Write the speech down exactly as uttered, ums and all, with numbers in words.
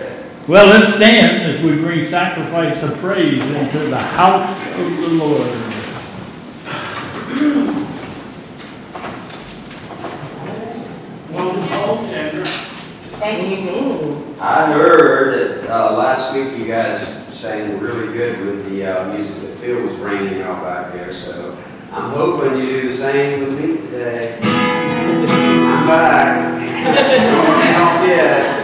Well, let's stand as we bring sacrifice of praise into the house of the Lord. Thank you. I heard that uh, last week you guys sang really good with the uh, music that Phil was bringing out back there, so I'm hoping you do the same with me today. I'm back. Don't get off yet.